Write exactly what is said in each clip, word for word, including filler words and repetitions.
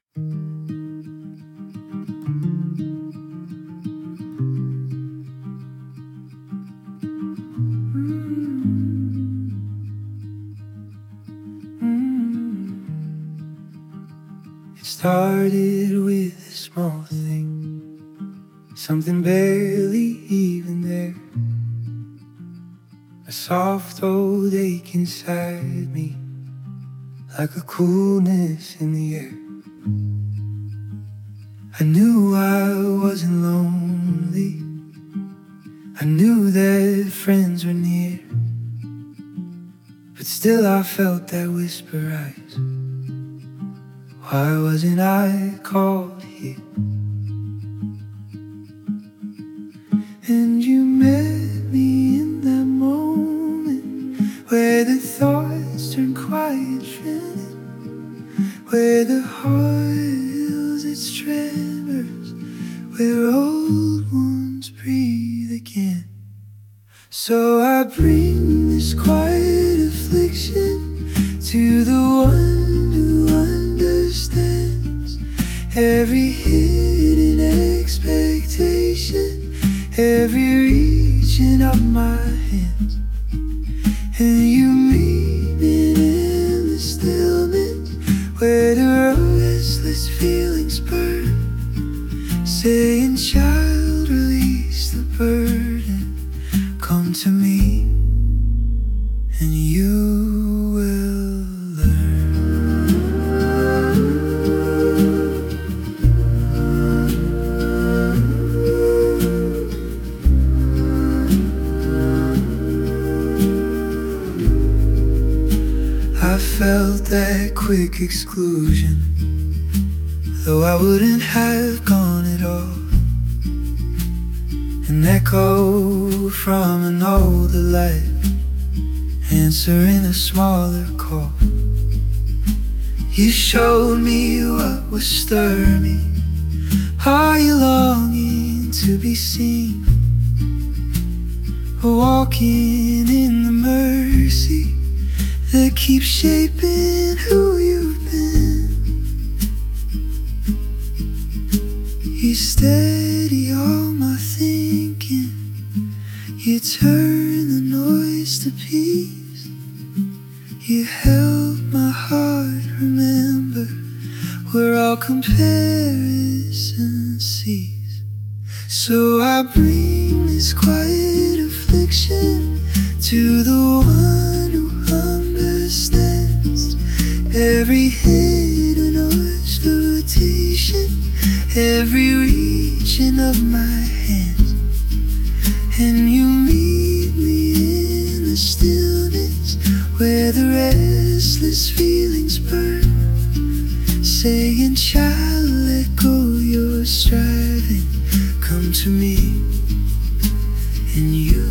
It started with a small thing, something barely even there. A soft old ache inside me, like a coolness in the air. I knew I wasn't lonely, I knew that friends were near, but still I felt that whisper rise. Why wasn't I called here? And you met me in that moment where the thoughts turn quiet trembling, where the heart heals its tremors, where old wounds breathe again. So I bring this quiet affliction to the one who understands every hidden expectation, every reaching of my hands. And you meet me in the stillness where the restless feelings burn, saying, child, release the burden, come to me, and you will learn. I felt that quick exclusion, though I wouldn't have gone at all. An echo from an older life, answering a smaller call. You showed me what was stirring me. Are you longing to be seen? Walking in the mercy that keeps shaping who you've been. You steady all my thinking, you turn the noise to peace, you help my heart remember where all comparison cease. So I bring this quiet affliction to the one who understands every hidden expectation, every reaching of my hands. And you meet me in the stillness where the restless feelings burn, saying, child, let go your striving, come to me, and you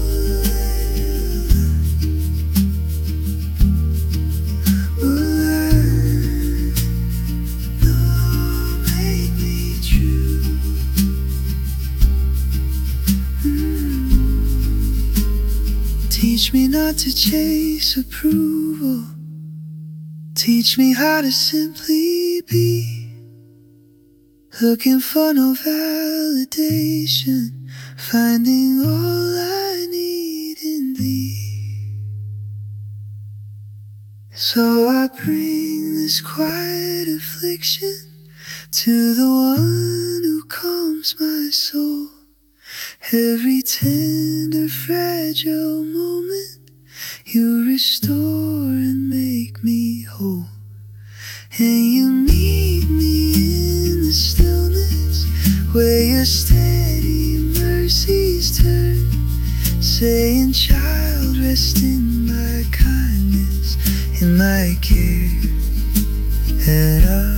teach me not to chase approval. Teach me how to simply be, looking for no validation, finding all I need in thee. So I bring this quiet affliction to the one who calms my soul. Every tender, fragile moment, you restore and make me whole. And you meet me in the stillness where your steady mercies turn, saying, child, rest in my kindness, in my care, and I